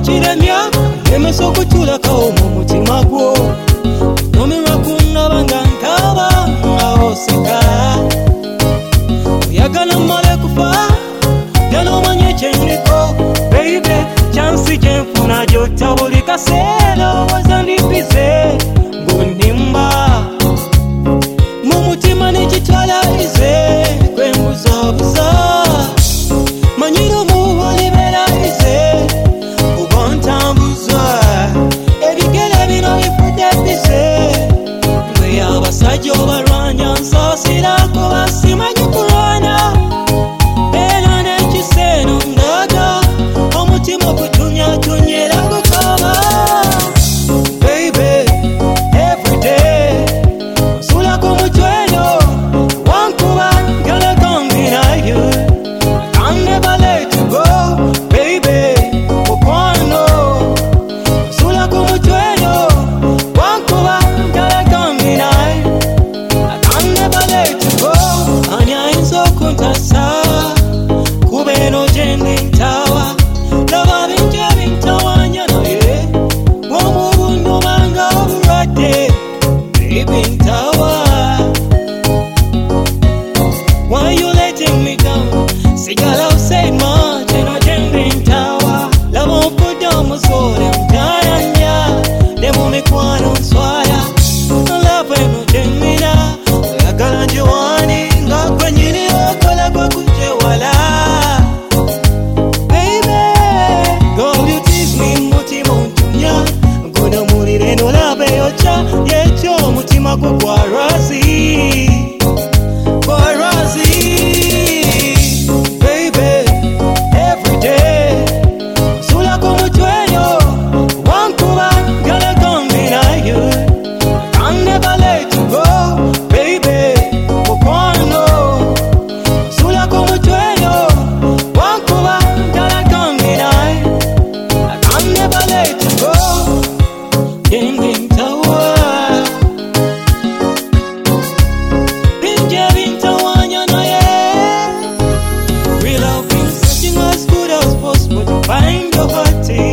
kiremya emesa okutulakawo mu mutima gwo nomirwa kungaba nga nkaba nga oseka oyagala mmale kufa gala omanye kyenliko baby chansi kyenfuna gyota buli kaseera owoza ndibize ng'ondimba mu mutima nekitwalaize kwembuzabuza manyiro muwoliberaize kuba ntambuza ebigere bino bifudde bize ngwe abasajja obalwanya nsaasirako basimanyi kulwana era n'ekiseeno ndaga omutima okutunyatunyera gukaba baby everyday nsulako mutweyo wankuba ngala kombinayo I never let you go baby mukwano nsulako mutweyo wankuba ngala kombinayo I never let you go ani ayinza okuntasa kuba eno gyendi ntawa laba bintu ebintawanya naye womubundumanga obulwadde baby ntawa why you letting me down sigala usay much eno gyendi ntawa laba okudde omuzole mutayanya ne mu mikwano nswala laba eno gyennina oyagala njiwani nga gwe nyini okola gwe kugyewala baby girl you tease me mutima ontumya ngono mulire nolaba eyokya yekyo omutima gwo gwarwazi baby everyday nsulako mutweyo wankuba ngala kombinayo I never let you go baby mukwano nsulako mutweyo wankuba ngala kombinayo I never let you go gyendi ntawa bingi ebintawanya naye we love been searching as good as possible to find your heart